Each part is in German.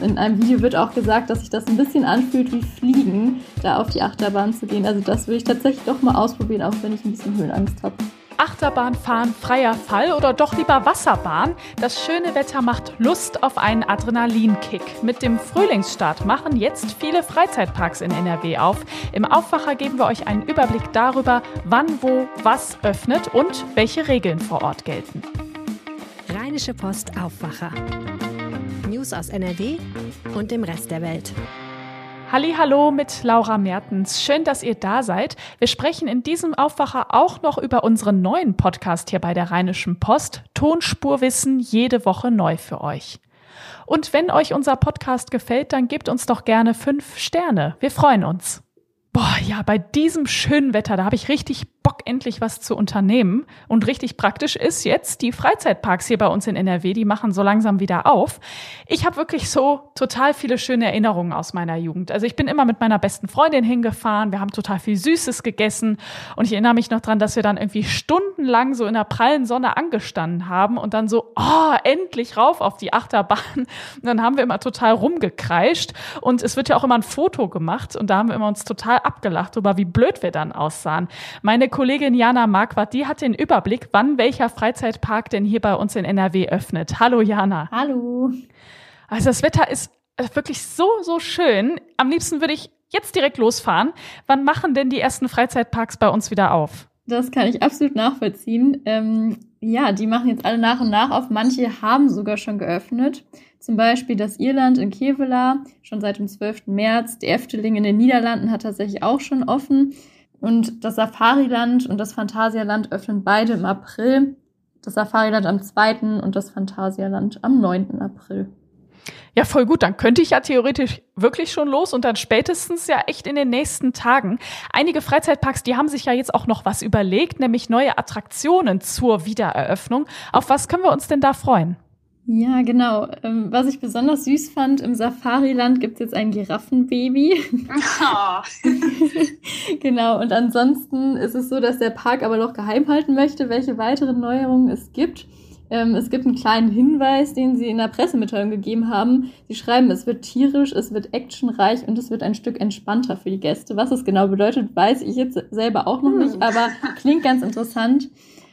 In einem Video wird auch gesagt, dass sich das ein bisschen anfühlt wie Fliegen, da auf die Achterbahn zu gehen. Also das will ich tatsächlich doch mal ausprobieren, auch wenn ich ein bisschen Höhenangst habe. Achterbahn fahren, freier Fall oder doch lieber Wasserbahn? Das schöne Wetter macht Lust auf einen Adrenalinkick. Mit dem Frühlingsstart machen jetzt viele Freizeitparks in NRW auf. Im Aufwacher geben wir euch einen Überblick darüber, wann, wo, was öffnet und welche Regeln vor Ort gelten. Rheinische Post Aufwacher. News aus NRW und dem Rest der Welt. Hallihallo mit Laura Mertens. Schön, dass ihr da seid. Wir sprechen in diesem Aufwacher auch noch über unseren neuen Podcast hier bei der Rheinischen Post. Tonspurwissen jede Woche neu für euch. Und wenn euch unser Podcast gefällt, dann gebt uns doch gerne 5 Sterne. Wir freuen uns. Boah, ja, bei diesem schönen Wetter, da habe ich richtig Bock, endlich was zu unternehmen. Und richtig praktisch ist jetzt, die Freizeitparks hier bei uns in NRW, die machen so langsam wieder auf. Ich habe wirklich so total viele schöne Erinnerungen aus meiner Jugend. Also ich bin immer mit meiner besten Freundin hingefahren, wir haben total viel Süßes gegessen und ich erinnere mich noch dran, dass wir dann irgendwie stundenlang so in der prallen Sonne angestanden haben und dann so, endlich rauf auf die Achterbahn. Und dann haben wir immer total rumgekreischt und es wird ja auch immer ein Foto gemacht und da haben wir immer uns total abgelacht darüber, wie blöd wir dann aussahen. Meine Kollegin Jana Marquardt, die hat den Überblick, wann welcher Freizeitpark denn hier bei uns in NRW öffnet. Hallo Jana. Hallo. Also das Wetter ist wirklich so schön. Am liebsten würde ich jetzt direkt losfahren. Wann machen denn die ersten Freizeitparks bei uns wieder auf? Das kann ich absolut nachvollziehen. Die machen jetzt alle nach und nach auf. Manche haben sogar schon geöffnet. Zum Beispiel das Irland in Kevela, schon seit dem 12. März. Der Efteling in den Niederlanden hat tatsächlich auch schon offen. Und das Safariland und das Phantasialand öffnen beide im April. Das Safariland am 2. und das Phantasialand am 9. April. Ja, voll gut. Dann könnte ich ja theoretisch wirklich schon los und dann spätestens ja echt in den nächsten Tagen. Einige Freizeitparks, die haben sich ja jetzt auch noch was überlegt, nämlich neue Attraktionen zur Wiedereröffnung. Auf was können wir uns denn da freuen? Ja, genau. Was ich besonders süß fand, im Safariland gibt es jetzt ein Giraffenbaby. Oh. Genau, und ansonsten ist es so, dass der Park aber noch geheim halten möchte, welche weiteren Neuerungen es gibt. Es gibt einen kleinen Hinweis, den sie in der Pressemitteilung gegeben haben. Sie schreiben, es wird tierisch, es wird actionreich und es wird ein Stück entspannter für die Gäste. Was es genau bedeutet, weiß ich jetzt selber auch noch nicht, aber klingt ganz interessant.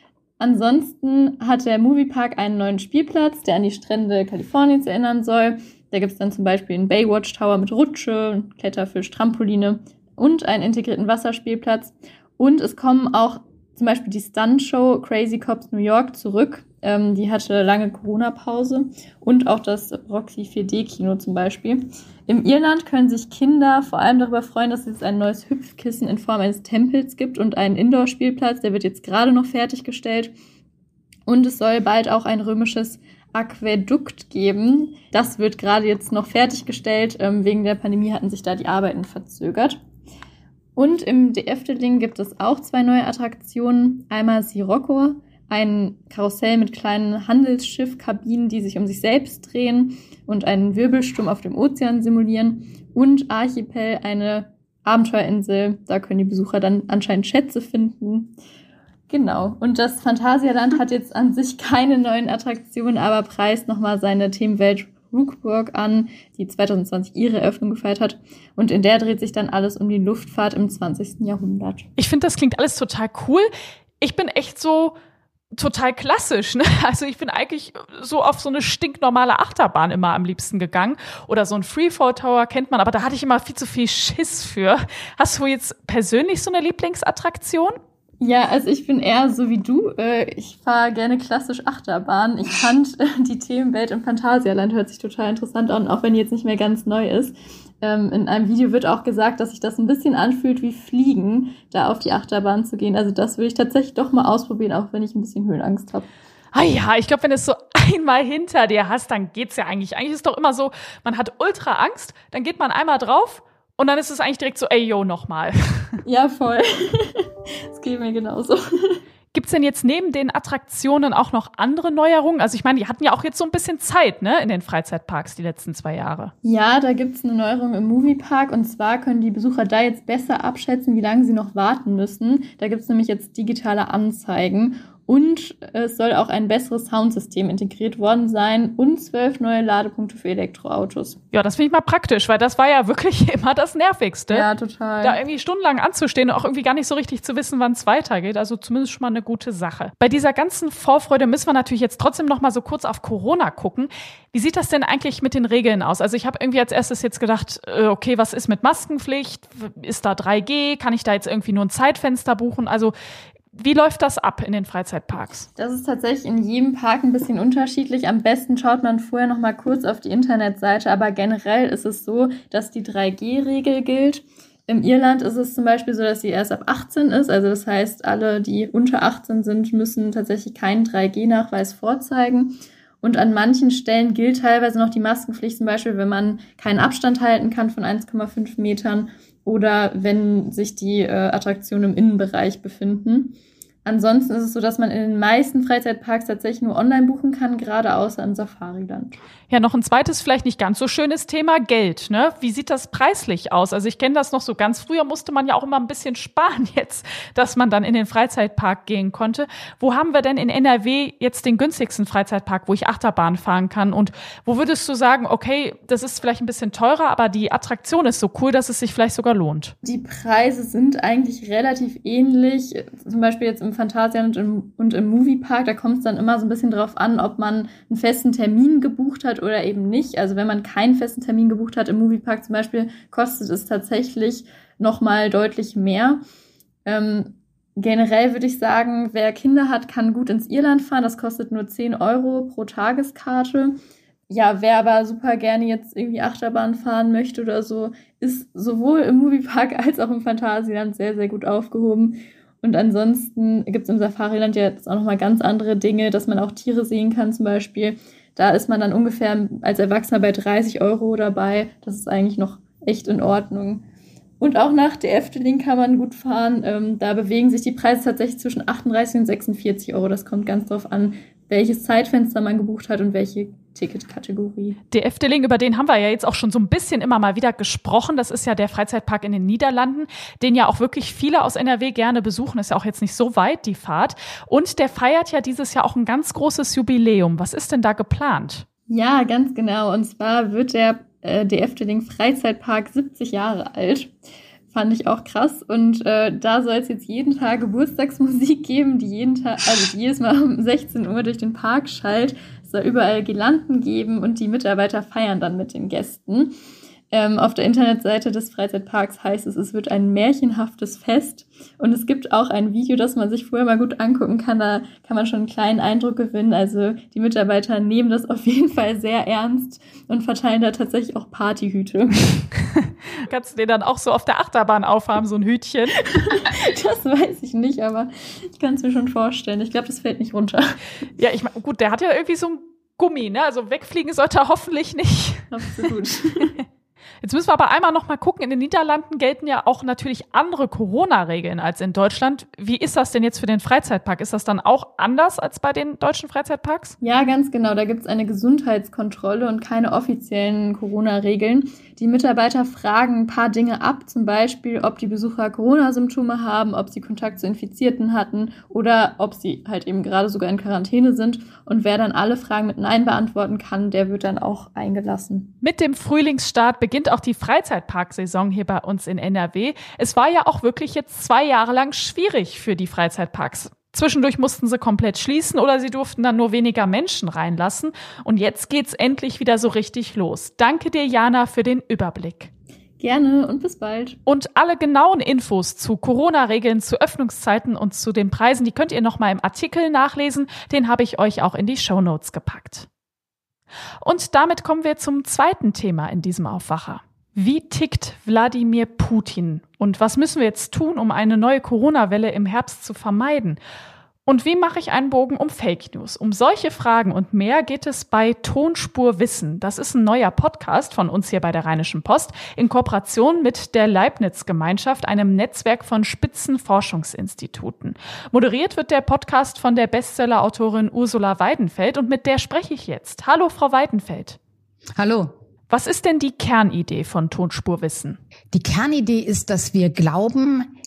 Ansonsten hat der Moviepark einen neuen Spielplatz, der an die Strände Kaliforniens erinnern soll. Da gibt es dann zum Beispiel einen Baywatch Tower mit Rutsche, Kletterfisch, Trampoline und einen integrierten Wasserspielplatz. Und es kommen auch zum Beispiel die Stuntshow Crazy Cops New York zurück. Die hatte lange Corona-Pause und auch das Roxy 4D-Kino zum Beispiel. Im Irland können sich Kinder vor allem darüber freuen, dass es jetzt ein neues Hüpfkissen in Form eines Tempels gibt und einen Indoor-Spielplatz, der wird jetzt gerade noch fertiggestellt. Und es soll bald auch ein römisches Aquädukt geben. Das wird gerade jetzt noch fertiggestellt. Wegen der Pandemie hatten sich da die Arbeiten verzögert. Und im Efteling gibt es auch 2 neue Attraktionen. Einmal Sirocco, ein Karussell mit kleinen Handelsschiffkabinen, die sich um sich selbst drehen und einen Wirbelsturm auf dem Ozean simulieren. Und Archipel, eine Abenteuerinsel, da können die Besucher dann anscheinend Schätze finden. Genau. Und das Phantasialand hat jetzt an sich keine neuen Attraktionen, aber preist nochmal seine Themenwelt Rookburg an, die 2020 ihre Eröffnung gefeiert hat. Und in der dreht sich dann alles um die Luftfahrt im 20. Jahrhundert. Ich finde, das klingt alles total cool. Ich bin echt so total klassisch, ne? Also ich bin eigentlich so auf so eine stinknormale Achterbahn immer am liebsten gegangen. Oder so ein Freefall Tower kennt man, aber da hatte ich immer viel zu viel Schiss für. Hast du jetzt persönlich so eine Lieblingsattraktion? Ja, also ich bin eher so wie du. Ich fahre gerne klassisch Achterbahn. Ich fand die Themenwelt im Phantasialand hört sich total interessant an, auch wenn die jetzt nicht mehr ganz neu ist. In einem Video wird auch gesagt, dass sich das ein bisschen anfühlt wie Fliegen, da auf die Achterbahn zu gehen. Also das würde ich tatsächlich doch mal ausprobieren, auch wenn ich ein bisschen Höhenangst habe. Ah ja, ich glaube, wenn du es so einmal hinter dir hast, dann geht's ja eigentlich. Eigentlich ist es doch immer so, man hat ultra Angst, dann geht man einmal drauf und dann ist es eigentlich direkt so, ey, yo, nochmal. Ja, voll. Das geht mir genauso. Gibt's denn jetzt neben den Attraktionen auch noch andere Neuerungen? Also ich meine, die hatten ja auch jetzt so ein bisschen Zeit, ne, in den Freizeitparks die letzten 2 Jahre. Ja, da gibt's eine Neuerung im Moviepark und zwar können die Besucher da jetzt besser abschätzen, wie lange sie noch warten müssen. Da gibt's nämlich jetzt digitale Anzeigen Und es soll auch ein besseres Soundsystem integriert worden sein und 12 neue Ladepunkte für Elektroautos. Ja, das finde ich mal praktisch, weil das war ja wirklich immer das Nervigste. Ja, total. Da irgendwie stundenlang anzustehen und auch irgendwie gar nicht so richtig zu wissen, wann es weitergeht. Also zumindest schon mal eine gute Sache. Bei dieser ganzen Vorfreude müssen wir natürlich jetzt trotzdem noch mal so kurz auf Corona gucken. Wie sieht das denn eigentlich mit den Regeln aus? Also ich habe irgendwie als erstes jetzt gedacht, okay, was ist mit Maskenpflicht? Ist da 3G? Kann ich da jetzt irgendwie nur ein Zeitfenster buchen? Also wie läuft das ab in den Freizeitparks? Das ist tatsächlich in jedem Park ein bisschen unterschiedlich. Am besten schaut man vorher noch mal kurz auf die Internetseite. Aber generell ist es so, dass die 3G-Regel gilt. Im Irland ist es zum Beispiel so, dass sie erst ab 18 ist. Also das heißt, alle, die unter 18 sind, müssen tatsächlich keinen 3G-Nachweis vorzeigen. Und an manchen Stellen gilt teilweise noch die Maskenpflicht, zum Beispiel, wenn man keinen Abstand halten kann von 1,5 Metern oder wenn sich die Attraktionen im Innenbereich befinden. Ansonsten ist es so, dass man in den meisten Freizeitparks tatsächlich nur online buchen kann, gerade außer im Safariland. Ja, noch ein zweites, vielleicht nicht ganz so schönes Thema, Geld, ne? Wie sieht das preislich aus? Also ich kenne das noch so ganz früher, musste man ja auch immer ein bisschen sparen jetzt, dass man dann in den Freizeitpark gehen konnte. Wo haben wir denn in NRW jetzt den günstigsten Freizeitpark, wo ich Achterbahn fahren kann? Und wo würdest du sagen, okay, das ist vielleicht ein bisschen teurer, aber die Attraktion ist so cool, dass es sich vielleicht sogar lohnt? Die Preise sind eigentlich relativ ähnlich. Zum Beispiel jetzt im Phantasialand und im Moviepark, da kommt es dann immer so ein bisschen drauf an, ob man einen festen Termin gebucht hat oder eben nicht. Also wenn man keinen festen Termin gebucht hat im Moviepark zum Beispiel, kostet es tatsächlich nochmal deutlich mehr. Generell würde ich sagen, wer Kinder hat, kann gut ins Irland fahren. Das kostet nur 10 € pro Tageskarte. Ja, wer aber super gerne jetzt irgendwie Achterbahn fahren möchte oder so, ist sowohl im Moviepark als auch im Phantasialand sehr, sehr gut aufgehoben. Und ansonsten gibt es im Safariland ja jetzt auch nochmal ganz andere Dinge, dass man auch Tiere sehen kann zum Beispiel. Da ist man dann ungefähr als Erwachsener bei 30 € dabei. Das ist eigentlich noch echt in Ordnung. Und auch nach der Efteling kann man gut fahren. Da bewegen sich die Preise tatsächlich zwischen 38 und 46 €. Das kommt ganz drauf an, welches Zeitfenster man gebucht hat und welche Ticketkategorie. Der Efteling, über den haben wir ja jetzt auch schon so ein bisschen immer mal wieder gesprochen. Das ist ja der Freizeitpark in den Niederlanden, den ja auch wirklich viele aus NRW gerne besuchen. Ist ja auch jetzt nicht so weit, die Fahrt. Und der feiert ja dieses Jahr auch ein ganz großes Jubiläum. Was ist denn da geplant? Ja, ganz genau. Und zwar wird der Efteling Freizeitpark 70 Jahre alt. Fand ich auch krass. Und da soll es jetzt jeden Tag Geburtstagsmusik geben, die jedes Mal um 16 Uhr durch den Park schallt. Es soll überall Girlanden geben und die Mitarbeiter feiern dann mit den Gästen. Auf der Internetseite des Freizeitparks heißt es, es wird ein märchenhaftes Fest. Und es gibt auch ein Video, das man sich vorher mal gut angucken kann. Da kann man schon einen kleinen Eindruck gewinnen. Also die Mitarbeiter nehmen das auf jeden Fall sehr ernst und verteilen da tatsächlich auch Partyhüte. Kannst du den dann auch so auf der Achterbahn aufhaben, so ein Hütchen? Das weiß ich nicht, aber ich kann es mir schon vorstellen. Ich glaube, das fällt nicht runter. Ja, ich meine, gut, der hat ja irgendwie so ein Gummi, ne? Also wegfliegen sollte er hoffentlich nicht. Absolut. Jetzt müssen wir aber einmal noch mal gucken. In den Niederlanden gelten ja auch natürlich andere Corona-Regeln als in Deutschland. Wie ist das denn jetzt für den Freizeitpark? Ist das dann auch anders als bei den deutschen Freizeitparks? Ja, ganz genau. Da gibt es eine Gesundheitskontrolle und keine offiziellen Corona-Regeln. Die Mitarbeiter fragen ein paar Dinge ab, zum Beispiel, ob die Besucher Corona-Symptome haben, ob sie Kontakt zu Infizierten hatten oder ob sie halt eben gerade sogar in Quarantäne sind. Und wer dann alle Fragen mit Nein beantworten kann, der wird dann auch eingelassen. Mit dem Frühlingsstart beginnt auch die Freizeitparksaison hier bei uns in NRW. Es war ja auch wirklich jetzt 2 Jahre lang schwierig für die Freizeitparks. Zwischendurch mussten sie komplett schließen oder sie durften dann nur weniger Menschen reinlassen. Und jetzt geht's endlich wieder so richtig los. Danke dir, Jana, für den Überblick. Gerne und bis bald. Und alle genauen Infos zu Corona-Regeln, zu Öffnungszeiten und zu den Preisen, die könnt ihr nochmal im Artikel nachlesen. Den habe ich euch auch in die Shownotes gepackt. Und damit kommen wir zum zweiten Thema in diesem Aufwacher. Wie tickt Wladimir Putin? Und was müssen wir jetzt tun, um eine neue Corona-Welle im Herbst zu vermeiden? Und wie mache ich einen Bogen um Fake News? Um solche Fragen und mehr geht es bei Tonspur Wissen. Das ist ein neuer Podcast von uns hier bei der Rheinischen Post in Kooperation mit der Leibniz-Gemeinschaft, einem Netzwerk von Spitzenforschungsinstituten. Moderiert wird der Podcast von der Bestseller-Autorin Ursula Weidenfeld und mit der spreche ich jetzt. Hallo, Frau Weidenfeld. Hallo. Was ist denn die Kernidee von Tonspur Wissen? Die Kernidee ist, dass wir glauben,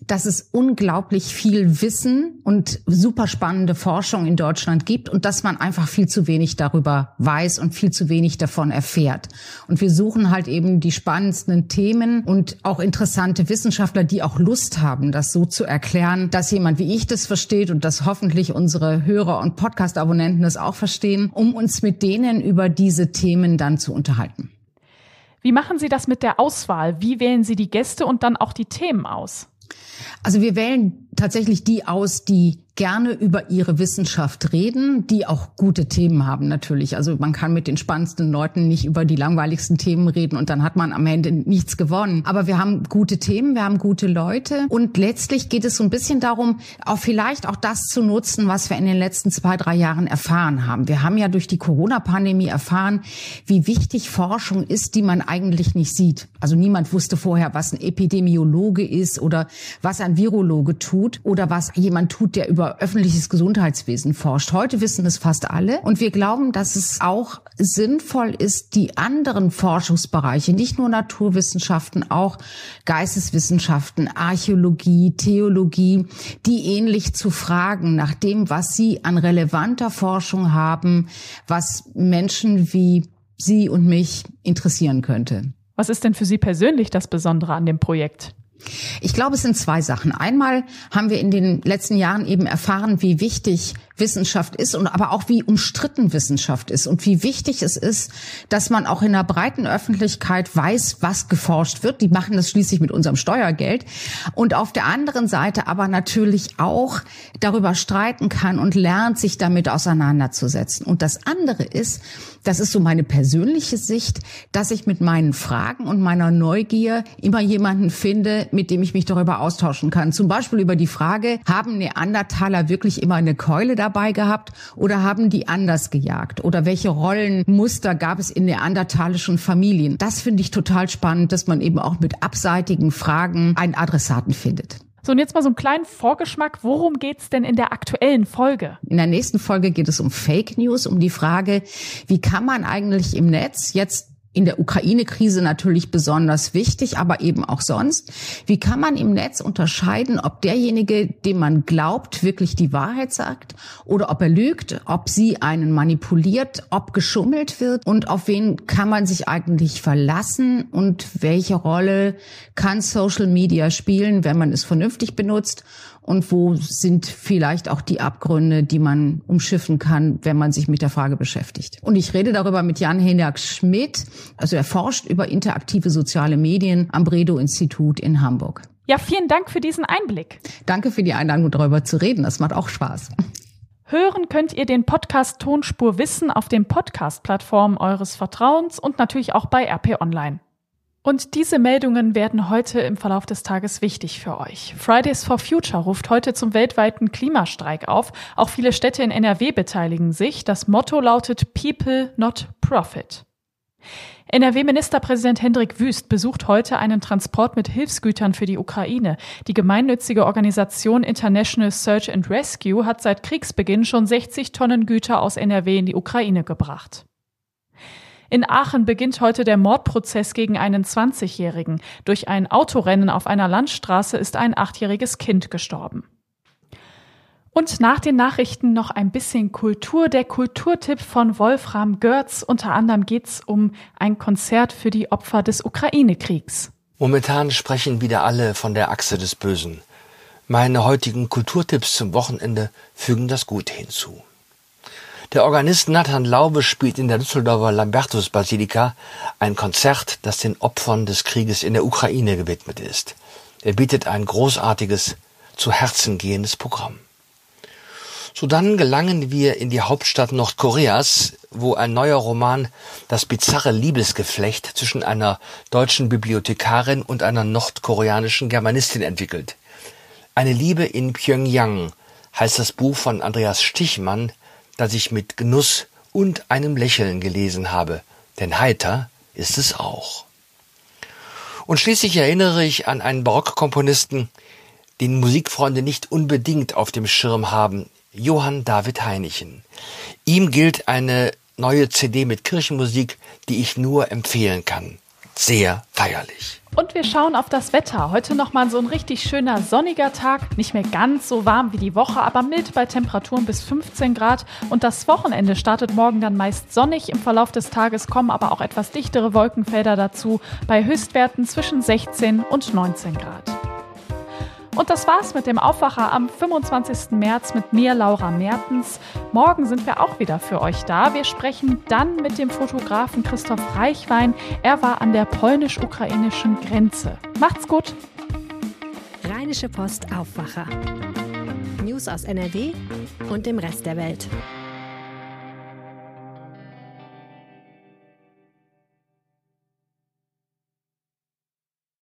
dass es unglaublich viel Wissen und super spannende Forschung in Deutschland gibt und dass man einfach viel zu wenig darüber weiß und viel zu wenig davon erfährt. Und wir suchen halt eben die spannendsten Themen und auch interessante Wissenschaftler, die auch Lust haben, das so zu erklären, dass jemand wie ich das versteht und dass hoffentlich unsere Hörer und Podcast-Abonnenten das auch verstehen, um uns mit denen über diese Themen dann zu unterhalten. Wie machen Sie das mit der Auswahl? Wie wählen Sie die Gäste und dann auch die Themen aus? Also wir wählen tatsächlich die aus, die gerne über ihre Wissenschaft reden, die auch gute Themen haben natürlich. Also man kann mit den spannendsten Leuten nicht über die langweiligsten Themen reden und dann hat man am Ende nichts gewonnen. Aber wir haben gute Themen, wir haben gute Leute und letztlich geht es so ein bisschen darum, auch vielleicht auch das zu nutzen, was wir in den letzten 2-3 Jahren erfahren haben. Wir haben ja durch die Corona-Pandemie erfahren, wie wichtig Forschung ist, die man eigentlich nicht sieht. Also niemand wusste vorher, was ein Epidemiologe ist oder was ein Virologe tut oder was jemand tut, der über öffentliches Gesundheitswesen forscht. Heute wissen es fast alle. Und wir glauben, dass es auch sinnvoll ist, die anderen Forschungsbereiche, nicht nur Naturwissenschaften, auch Geisteswissenschaften, Archäologie, Theologie, die ähnlich zu fragen nach dem, was sie an relevanter Forschung haben, was Menschen wie Sie und mich interessieren könnte. Was ist denn für Sie persönlich das Besondere an dem Projekt? Ich glaube, es sind 2 Sachen. Einmal haben wir in den letzten Jahren eben erfahren, wie wichtig Wissenschaft ist und aber auch wie umstritten Wissenschaft ist und wie wichtig es ist, dass man auch in der breiten Öffentlichkeit weiß, was geforscht wird. Die machen das schließlich mit unserem Steuergeld. Und auf der anderen Seite aber natürlich auch darüber streiten kann und lernt, sich damit auseinanderzusetzen. Und das andere ist, das ist so meine persönliche Sicht, dass ich mit meinen Fragen und meiner Neugier immer jemanden finde, mit dem ich mich darüber austauschen kann. Zum Beispiel über die Frage, haben Neandertaler wirklich immer eine Keule dabei gehabt oder haben die anders gejagt? Oder welche Rollenmuster gab es in neandertalischen Familien? Das finde ich total spannend, dass man eben auch mit abseitigen Fragen einen Adressaten findet. So, und jetzt mal so einen kleinen Vorgeschmack. Worum geht's denn in der aktuellen Folge? In der nächsten Folge geht es um Fake News, um die Frage, wie kann man eigentlich im Netz jetzt in der Ukraine-Krise natürlich besonders wichtig, aber eben auch sonst. Wie kann man im Netz unterscheiden, ob derjenige, dem man glaubt, wirklich die Wahrheit sagt oder ob er lügt, ob sie einen manipuliert, ob geschummelt wird und auf wen kann man sich eigentlich verlassen und welche Rolle kann Social Media spielen, wenn man es vernünftig benutzt? Und wo sind vielleicht auch die Abgründe, die man umschiffen kann, wenn man sich mit der Frage beschäftigt. Und ich rede darüber mit Jan-Henrik Schmidt. Also er forscht über interaktive soziale Medien am Bredow-Institut in Hamburg. Ja, vielen Dank für diesen Einblick. Danke für die Einladung, darüber zu reden. Das macht auch Spaß. Hören könnt ihr den Podcast Tonspur Wissen auf den Podcast-Plattformen eures Vertrauens und natürlich auch bei RP Online. Und diese Meldungen werden heute im Verlauf des Tages wichtig für euch. Fridays for Future ruft heute zum weltweiten Klimastreik auf. Auch viele Städte in NRW beteiligen sich. Das Motto lautet People, not Profit. NRW-Ministerpräsident Hendrik Wüst besucht heute einen Transport mit Hilfsgütern für die Ukraine. Die gemeinnützige Organisation International Search and Rescue hat seit Kriegsbeginn schon 60 Tonnen Güter aus NRW in die Ukraine gebracht. In Aachen beginnt heute der Mordprozess gegen einen 20-Jährigen. Durch ein Autorennen auf einer Landstraße ist ein 8-jähriges Kind gestorben. Und nach den Nachrichten noch ein bisschen Kultur. Der Kulturtipp von Wolfram Görz. Unter anderem geht's um ein Konzert für die Opfer des Ukraine-Kriegs. Momentan sprechen wieder alle von der Achse des Bösen. Meine heutigen Kulturtipps zum Wochenende fügen das Gute hinzu. Der Organist Nathan Laube spielt in der Düsseldorfer Lambertus-Basilika ein Konzert, das den Opfern des Krieges in der Ukraine gewidmet ist. Er bietet ein großartiges, zu Herzen gehendes Programm. So dann gelangen wir in die Hauptstadt Nordkoreas, wo ein neuer Roman das bizarre Liebesgeflecht zwischen einer deutschen Bibliothekarin und einer nordkoreanischen Germanistin entwickelt. Eine Liebe in Pjöngjang heißt das Buch von Andreas Stichmann, das ich mit Genuss und einem Lächeln gelesen habe, denn heiter ist es auch. Und schließlich erinnere ich an einen Barockkomponisten, den Musikfreunde nicht unbedingt auf dem Schirm haben, Johann David Heinichen. Ihm gilt eine neue CD mit Kirchenmusik, die ich nur empfehlen kann. sehr feierlich. Und wir schauen auf das Wetter. Heute nochmal so ein richtig schöner sonniger Tag. Nicht mehr ganz so warm wie die Woche, aber mild bei Temperaturen bis 15 Grad. Und das Wochenende startet morgen dann meist sonnig. Im Verlauf des Tages kommen aber auch etwas dichtere Wolkenfelder dazu, bei Höchstwerten zwischen 16 und 19 Grad. Und das war's mit dem Aufwacher am 25. März mit mir, Laura Mertens. Morgen sind wir auch wieder für euch da. Wir sprechen dann mit dem Fotografen Christoph Reichwein. Er war an der polnisch-ukrainischen Grenze. Macht's gut! Rheinische Post Aufwacher. News aus NRW und dem Rest der Welt.